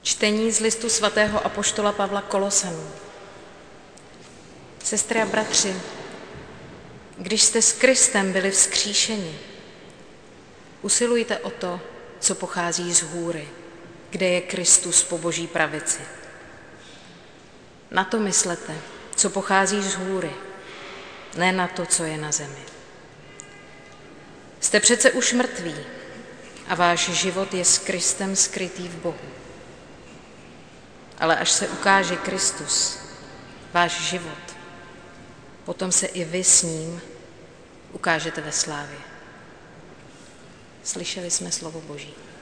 Čtení z listu svatého apoštola Pavla Kolosanům. Sestry a bratři, když jste s Kristem byli vzkříšeni, usilujte o to, co pochází z hůry, kde je Kristus po Boží pravici. Na to myslete, co pochází z hůry, ne na to, co je na zemi. Jste přece už mrtví a váš život je s Kristem skrytý v Bohu. Ale až se ukáže Kristus, váš život, potom se i vy s ním ukážete ve slávě. Slyšeli jsme slovo Boží.